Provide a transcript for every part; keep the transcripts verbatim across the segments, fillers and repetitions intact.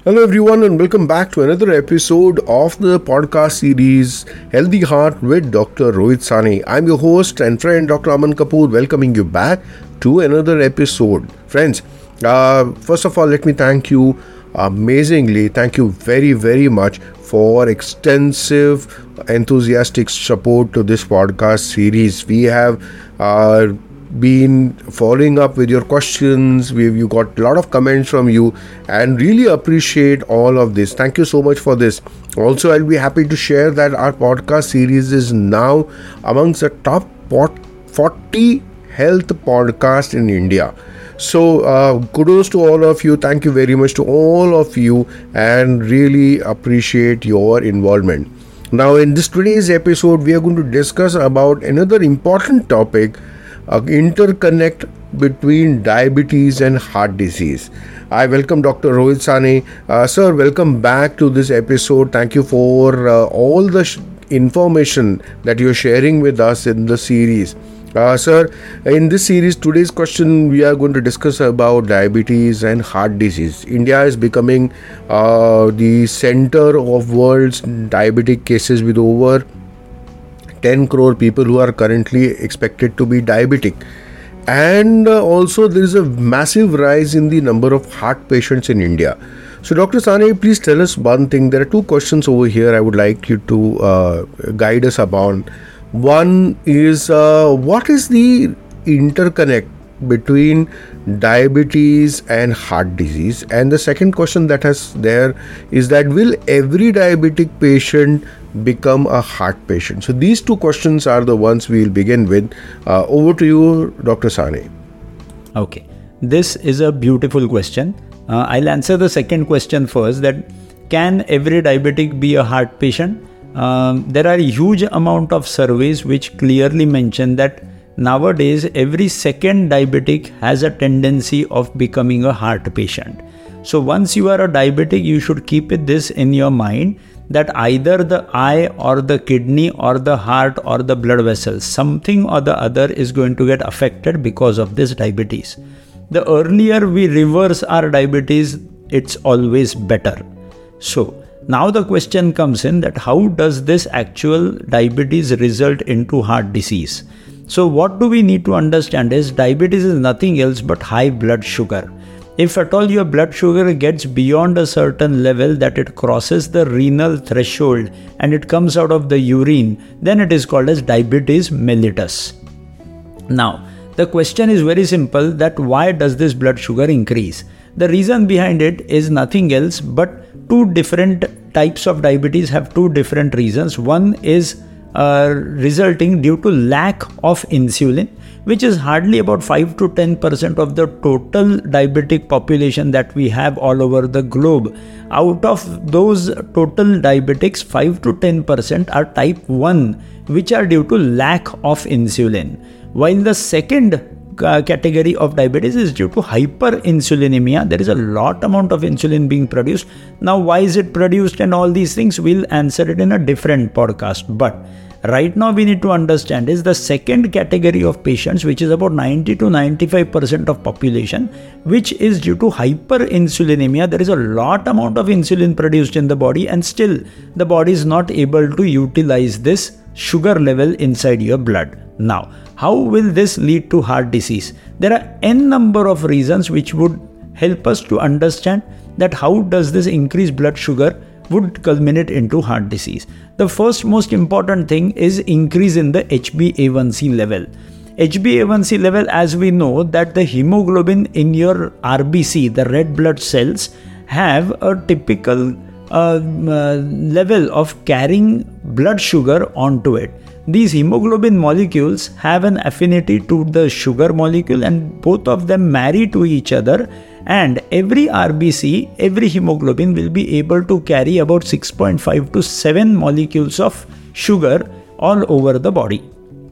Hello, everyone, and welcome back to another episode of the podcast series Healthy Heart with Doctor Rohit Sani. I'm your host and friend, Doctor Aman Kapoor, welcoming you back to another episode. Friends, uh, first of all, let me thank you amazingly. Thank you very, very much for extensive, enthusiastic support to this podcast series. We have uh, been following up with your questions. We've you got a lot of comments from you and really appreciate all of this. Thank you so much for this. Also, I'll be happy to share that our podcast series is now amongst the top forty health podcasts in India. So uh, kudos to all of you. Thank you very much to all of you and really appreciate your involvement. Now, in this today's episode, we are going to discuss about another important topic, Uh, interconnect between diabetes and heart disease. I welcome Doctor Rohit Sani. Uh, sir, welcome back to this episode. Thank you for uh, all the sh- information that you're sharing with us in the series. Uh, sir, in this series, today's question, we are going to discuss about diabetes and heart disease. India is becoming uh, the center of world's diabetic cases with over ten crore people who are currently expected to be diabetic, and uh, also there is a massive rise in the number of heart patients in India. So Doctor Sani, please tell us one thing. There are two questions over here I would like you to uh, guide us upon. One is uh, what is the interconnect between diabetes and heart disease, and the second question that has there is that will every diabetic patient become a heart patient? So these two questions are the ones we'll begin with. Uh, over to you, Doctor Sani. Okay, this is a beautiful question. Uh, I'll answer the second question first, that can every diabetic be a heart patient? Um, there are a huge amount of surveys which clearly mention that nowadays every second diabetic has a tendency of becoming a heart patient. So once you are a diabetic, you should keep it this in your mind, that either the eye or the kidney or the heart or the blood vessels, something or the other is going to get affected because of this diabetes. The earlier we reverse our diabetes, it's always better. So now the question comes in that how does this actual diabetes result into heart disease? So what do we need to understand is diabetes is nothing else but high blood sugar. If at all your blood sugar gets beyond a certain level, that it crosses the renal threshold and it comes out of the urine, then it is called as diabetes mellitus. Now, the question is very simple, that why does this blood sugar increase? The reason behind it is nothing else but two different types of diabetes have two different reasons. One is Uh, resulting due to lack of insulin, which is hardly about five to ten percent of the total diabetic population that we have all over the globe. Out of those total diabetics, five to ten percent are type one, which are due to lack of insulin. While the second uh, category of diabetes is due to hyperinsulinemia. There is a lot amount of insulin being produced. Now, why is it produced and all these things? We'll answer it in a different podcast. But right now we need to understand is the second category of patients, which is about ninety to ninety-five percent of population, which is due to hyperinsulinemia. There is a lot amount of insulin produced in the body and still the body is not able to utilize this sugar level inside your blood. Now, how will this lead to heart disease? There are n number of reasons which would help us to understand that how does this increased blood sugar would culminate into heart disease. The first most important thing is increase in the H b A one C level. H b A one C level, as we know that the hemoglobin in your R B C, the red blood cells, have a typical uh, uh, level of carrying blood sugar onto it. These hemoglobin molecules have an affinity to the sugar molecule and both of them marry to each other, and every R B C, every hemoglobin will be able to carry about six point five to seven molecules of sugar all over the body.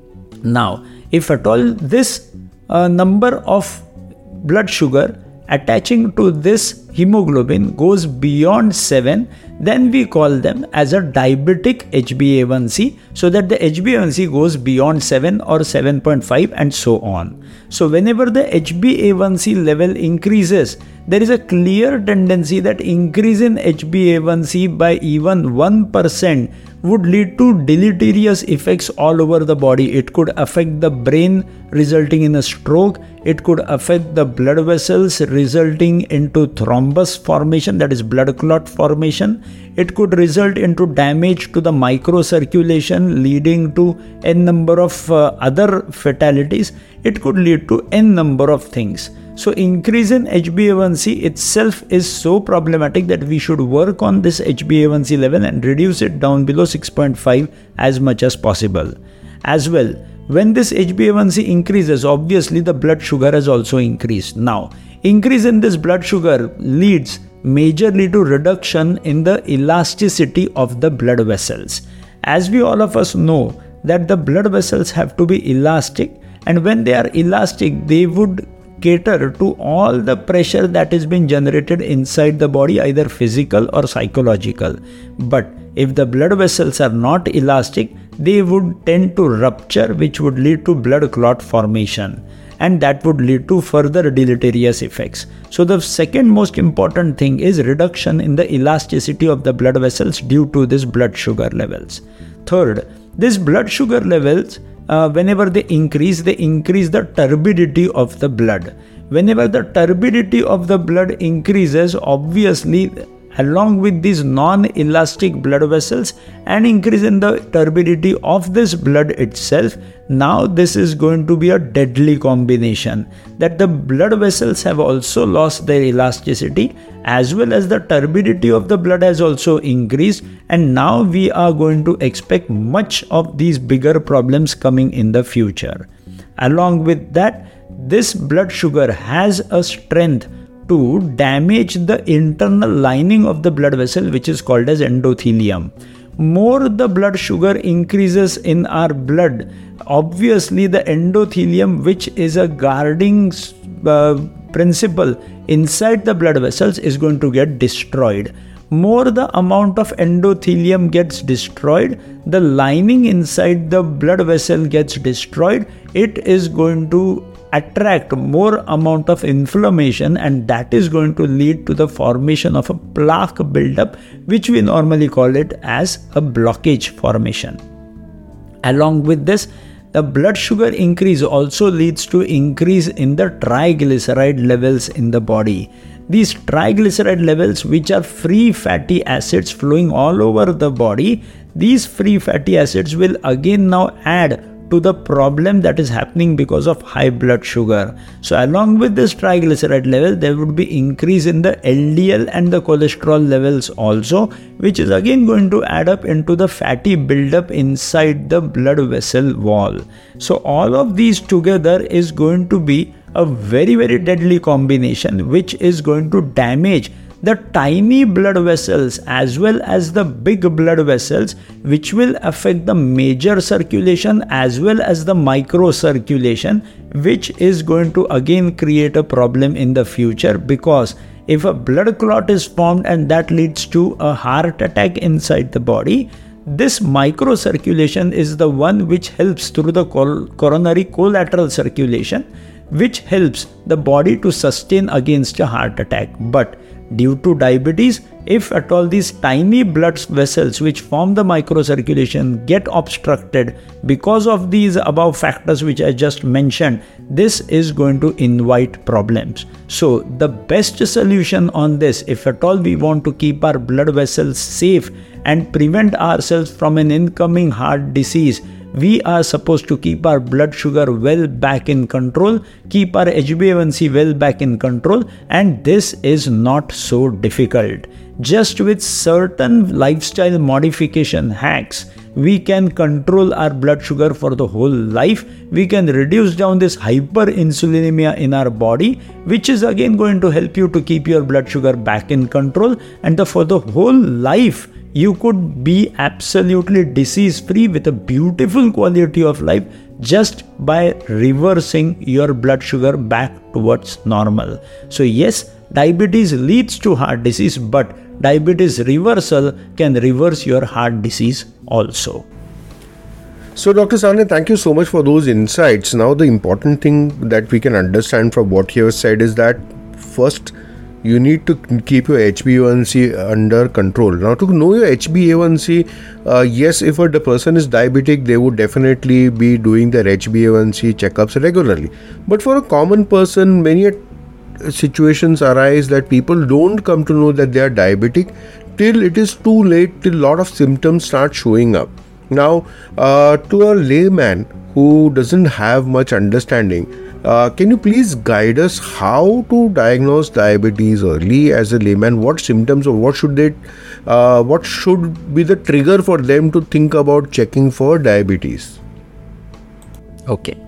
Now, if at all this uh, number of blood sugar attaching to this hemoglobin goes beyond seven, then we call them as a diabetic H b A one C, so that the H b A one C goes beyond seven or seven point five and so on. So whenever the H b A one C level increases, there is a clear tendency that increase in H b A one C by even one percent would lead to deleterious effects all over the body. It could affect the brain, resulting in a stroke. It could affect the blood vessels, resulting into thrombus formation, that is blood clot formation. It could result into damage to the microcirculation, leading to n number of uh, other fatalities. It could lead to n number of things. So increase in H b A one C itself is so problematic that we should work on this H b A one C level and reduce it down below six point five as much as possible. As well, when this H b A one C increases, obviously the blood sugar has also increased. Now, increase in this blood sugar leads majorly to reduction in the elasticity of the blood vessels. As we all of us know that the blood vessels have to be elastic, and when they are elastic, they would cater to all the pressure that is being generated inside the body, either physical or psychological. But if the blood vessels are not elastic, they would tend to rupture, which would lead to blood clot formation, and that would lead to further deleterious effects. So the second most important thing is reduction in the elasticity of the blood vessels due to this blood sugar levels. Third, this blood sugar levels, Uh, whenever they increase, they increase the turbidity of the blood. Whenever the turbidity of the blood increases, obviously, along with these non-elastic blood vessels and increase in the turbidity of this blood itself, now this is going to be a deadly combination, that the blood vessels have also lost their elasticity, as well as the turbidity of the blood has also increased, and now we are going to expect much of these bigger problems coming in the future. Along with that, this blood sugar has a strength to damage the internal lining of the blood vessel, which is called as endothelium. More the blood sugar increases in our blood, obviously the endothelium, which is a guarding uh, principle inside the blood vessels, is going to get destroyed. More the amount of endothelium gets destroyed, the lining inside the blood vessel gets destroyed, it is going to attract more amount of inflammation, and that is going to lead to the formation of a plaque buildup, which we normally call it as a blockage formation. Along with this, the blood sugar increase also leads to increase in the triglyceride levels in the body. These triglyceride levels, which are free fatty acids flowing all over the body, these free fatty acids will again now add to the problem that is happening because of high blood sugar. So along with this triglyceride level, there would be increase in the L D L and the cholesterol levels also, which is again going to add up into the fatty buildup inside the blood vessel wall. So all of these together is going to be a very very deadly combination, which is going to damage the tiny blood vessels as well as the big blood vessels, which will affect the major circulation as well as the micro circulation, which is going to again create a problem in the future, because if a blood clot is formed and that leads to a heart attack inside the body, this micro circulation is the one which helps through the cor- coronary collateral circulation, which helps the body to sustain against a heart attack. But due to diabetes, if at all these tiny blood vessels which form the microcirculation get obstructed because of these above factors which I just mentioned, this is going to invite problems. So the best solution on this, if at all we want to keep our blood vessels safe and prevent ourselves from an incoming heart disease, we are supposed to keep our blood sugar well back in control, keep our H b A one C well back in control, and this is not so difficult. Just with certain lifestyle modification hacks, we can control our blood sugar for the whole life. We can reduce down this hyperinsulinemia in our body, which is again going to help you to keep your blood sugar back in control, and the, for the whole life you could be absolutely disease free with a beautiful quality of life just by reversing your blood sugar back towards normal. So yes, diabetes leads to heart disease, but diabetes reversal can reverse your heart disease also. So, Doctor Sane, thank you so much for those insights. Now, the important thing that we can understand from what you have said is that first, you need to keep your H b A one C under control. Now, to know your H b A one C, uh, yes, if a, the person is diabetic, they would definitely be doing their H b A one C checkups regularly. But for a common person, many situations arise that people don't come to know that they are diabetic till it is too late, till a lot of symptoms start showing up. Now, uh, to a layman who doesn't have much understanding, uh, can you please guide us how to diagnose diabetes early as a layman? What symptoms or what should they, uh, what should be the trigger for them to think about checking for diabetes? Okay.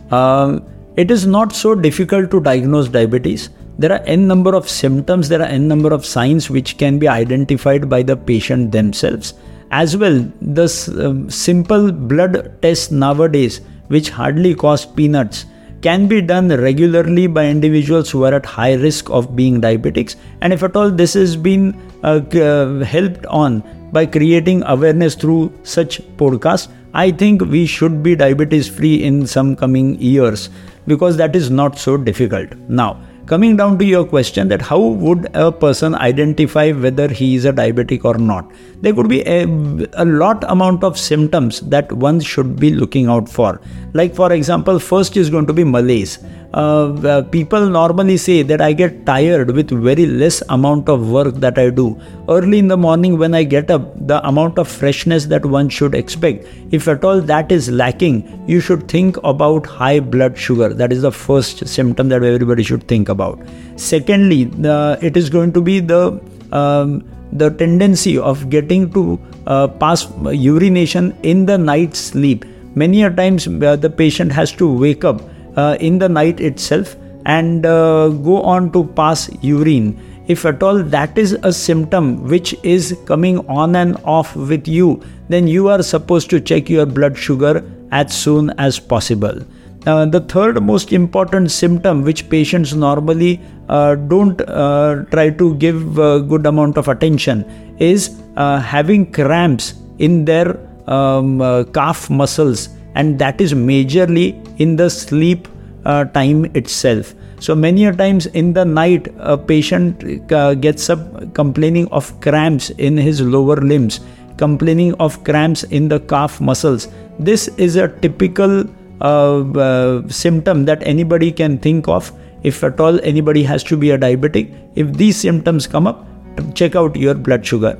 Um, it is not so difficult to diagnose diabetes. There are n number of symptoms, there are n number of signs which can be identified by the patient themselves. As well, the uh, simple blood test nowadays, which hardly cost peanuts, can be done regularly by individuals who are at high risk of being diabetics. And if at all this has been uh, uh, helped on by creating awareness through such podcasts, I think we should be diabetes free in some coming years, because that is not so difficult. Now, coming down to your question that how would a person identify whether he is a diabetic or not? There could be a, a lot amount of symptoms that one should be looking out for. Like for example, first is going to be malaise. Uh, uh, people normally say that I get tired with very less amount of work that I do. Early in the morning when I get up, the amount of freshness that one should expect, if at all that is lacking, you should think about high blood sugar. That is the first symptom that everybody should think about. Secondly, uh, it is going to be the um, the tendency of getting to uh, pass urination in the night sleep. Many a times uh, the patient has to wake up Uh, in the night itself and uh, go on to pass urine. If at all that is a symptom which is coming on and off with you, then you are supposed to check your blood sugar as soon as possible. Uh, the third most important symptom which patients normally uh, don't uh, try to give a good amount of attention is uh, having cramps in their um, uh, calf muscles, and that is majorly in the sleep uh, time itself. So many a times in the night, a patient uh, gets up complaining of cramps in his lower limbs, complaining of cramps in the calf muscles. This is a typical uh, uh, symptom that anybody can think of. If at all anybody has to be a diabetic, if these symptoms come up, check out your blood sugar.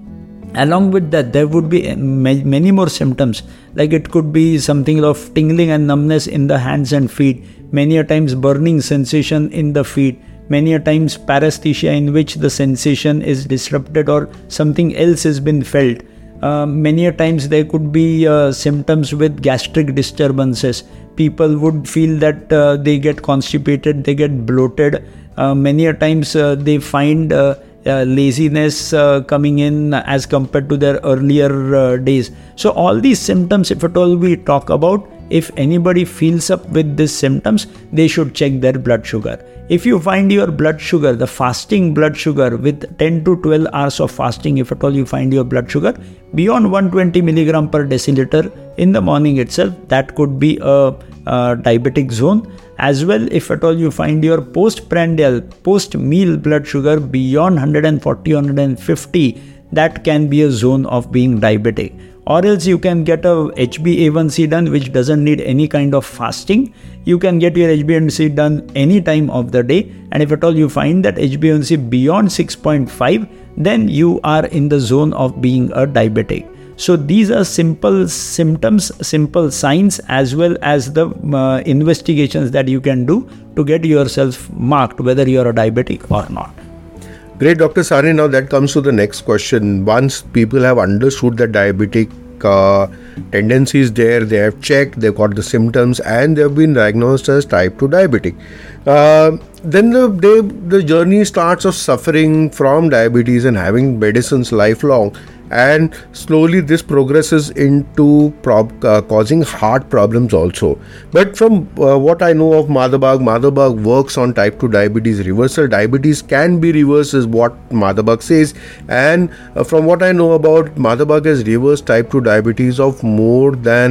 Along with that, there would be many more symptoms, like it could be something of tingling and numbness in the hands and feet, many a times burning sensation in the feet, many a times paresthesia in which the sensation is disrupted or something else has been felt. Uh, many a times there could be uh, symptoms with gastric disturbances. People would feel that uh, they get constipated, they get bloated. Uh, many a times uh, they find uh, Uh, laziness uh, coming in as compared to their earlier uh, days. So all these symptoms, if at all we talk about, if anybody feels up with these symptoms, they should check their blood sugar. If you find your blood sugar, the fasting blood sugar with ten to twelve hours of fasting, if at all you find your blood sugar beyond one hundred twenty milligram per deciliter in the morning itself, that could be a, a diabetic zone. As well, if at all you find your postprandial, post-meal blood sugar beyond one hundred forty, one hundred fifty, that can be a zone of being diabetic. Or else you can get a H b A one C done which doesn't need any kind of fasting. You can get your H b A one C done any time of the day, and if at all you find that H b A one C beyond six point five, then you are in the zone of being a diabetic. So these are simple symptoms, simple signs, as well as the uh, investigations that you can do to get yourself marked whether you are a diabetic or not. Great, Doctor Sane. Now that comes to the next question. Once people have understood that diabetic uh, tendency is there, they have checked, they've got the symptoms, and they've been diagnosed as type two diabetic. Uh, then the, they, the journey starts of suffering from diabetes and having medicines lifelong. And slowly this progresses into prob- uh, causing heart problems also. But from uh, what I know of Madhabag, Madhabag works on type two diabetes reversal. Diabetes can be reversed is what Madhabag says. And uh, from what I know about, Madhabag has reversed type two diabetes of more than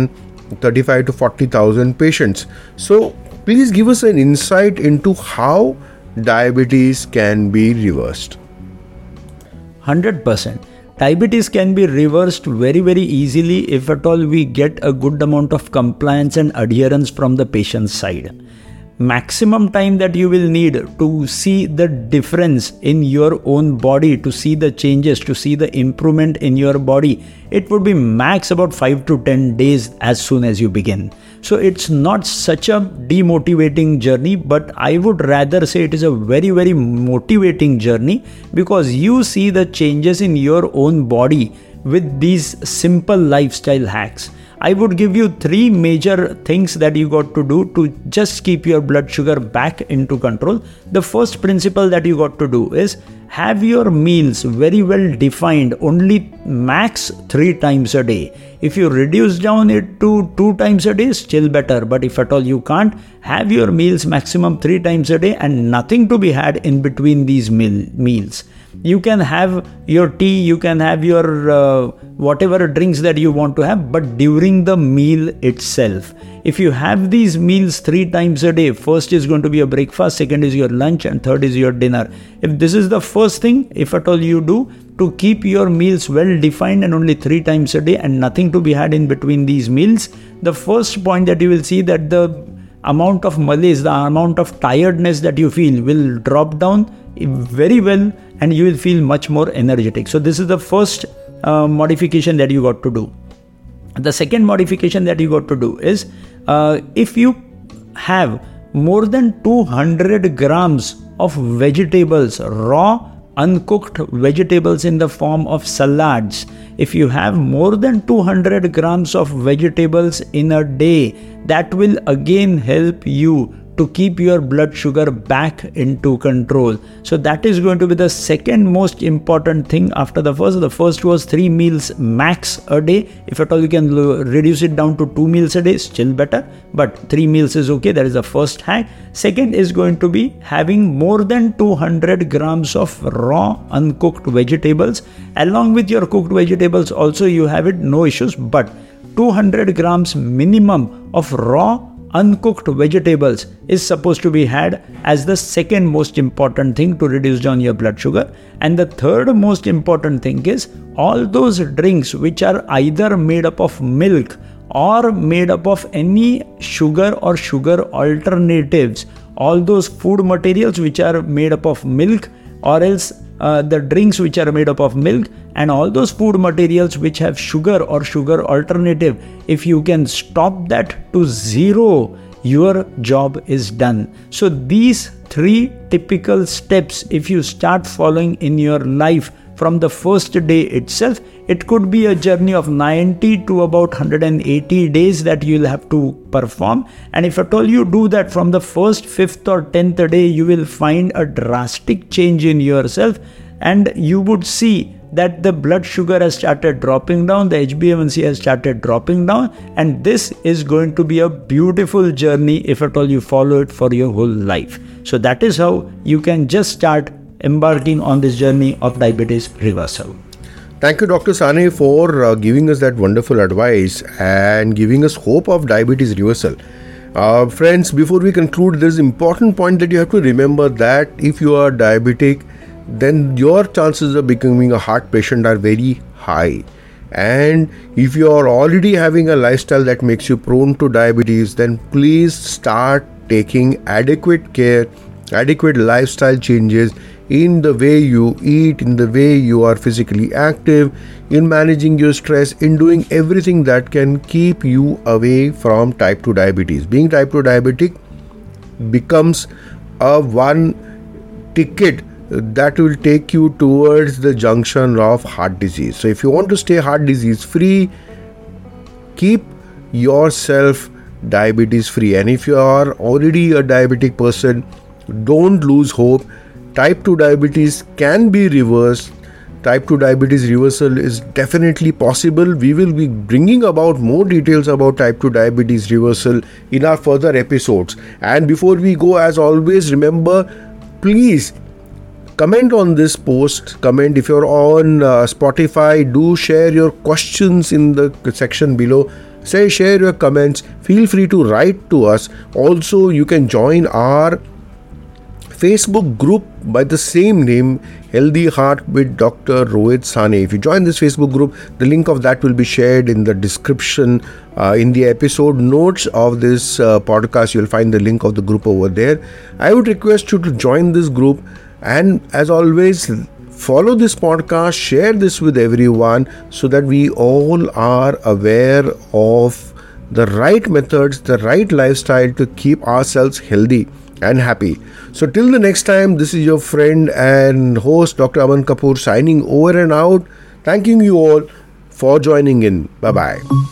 thirty-five to forty thousand patients. So please give us an insight into how diabetes can be reversed. one hundred percent. Diabetes can be reversed very, very easily if at all we get a good amount of compliance and adherence from the patient's side. Maximum time that you will need to see the difference in your own body, to see the changes, to see the improvement in your body, it would be max about five to ten days as soon as you begin. So it's not such a demotivating journey, but I would rather say it is a very, very motivating journey, because you see the changes in your own body with these simple lifestyle hacks. I would give you three major things that you got to do to just keep your blood sugar back into control. The first principle that you got to do is have your meals very well defined, only max three times a day. If you reduce down it to two times a day, still better. But if at all you can't, have your meals maximum three times a day and nothing to be had in between these meal, meals. You can have your tea, you can have your uh, whatever drinks that you want to have, but during the meal itself. If you have these meals three times a day, first is going to be your breakfast, second is your lunch, and third is your dinner. If this is the first thing, if at all you do, to keep your meals well defined and only three times a day and nothing to be had in between these meals, the first point that you will see that the amount of malaise, the amount of tiredness that you feel will drop down very well, and you will feel much more energetic. So this is the first uh, modification that you got to do. The second modification that you got to do is uh, if you have more than two hundred grams of vegetables, raw uncooked vegetables in the form of salads, if you have more than two hundred grams of vegetables in a day, that will again help you to keep your blood sugar back into control. So that is going to be the second most important thing after the first. The first was three meals max a day. If at all you can reduce it down to two meals a day, still better. But three meals is okay. That is the first hack. Second is going to be having more than two hundred grams of raw uncooked vegetables. Along with your cooked vegetables also you have it, no issues. But two hundred grams minimum of raw uncooked vegetables is supposed to be had as the second most important thing to reduce down your blood sugar. And the third most important thing is all those drinks which are either made up of milk or made up of any sugar or sugar alternatives, all those food materials which are made up of milk, or else uh, the drinks which are made up of milk, and all those food materials which have sugar or sugar alternative, if you can stop that to zero, your job is done. So these three typical steps, if you start following in your life from the first day itself, it could be a journey of ninety to about one hundred eighty days that you'll have to perform. And if at all you do that from the first, fifth or tenth day, you will find a drastic change in yourself, and you would see that the blood sugar has started dropping down, the H b A one c has started dropping down, and this is going to be a beautiful journey if at all you follow it for your whole life. So that is how you can just start embarking on this journey of diabetes reversal. Thank you, Doctor Sane, for uh, giving us that wonderful advice and giving us hope of diabetes reversal. Uh, friends, before we conclude, there is an important point that you have to remember, that if you are diabetic, then your chances of becoming a heart patient are very high. And if you are already having a lifestyle that makes you prone to diabetes, then please start taking adequate care, adequate lifestyle changes in the way you eat, in the way you are physically active, in managing your stress, in doing everything that can keep you away from type two diabetes. Being type two diabetic becomes a one ticket that will take you towards the junction of heart disease. So if you want to stay heart disease free, keep yourself diabetes free. And if you are already a diabetic person, don't lose hope. Type two diabetes can be reversed. Type two diabetes reversal is definitely possible. We will be bringing about more details about type two diabetes reversal in our further episodes. And before we go, as always, remember, please comment on this post. Comment if you're on uh, Spotify. Do share your questions in the section below. Say, share your comments. Feel free to write to us. Also, you can join our Facebook group by the same name, Healthy Heart with Doctor Rohit Sane. If you join this Facebook group, the link of that will be shared in the description. Uh, in the episode notes of this uh, podcast, you'll find the link of the group over there. I would request you to join this group, and as always, follow this podcast, share this with everyone so that we all are aware of the right methods, the right lifestyle to keep ourselves healthy and happy. So till the next time, this is your friend and host Doctor Aman Kapoor signing over and out, thanking you all for joining in. Bye bye.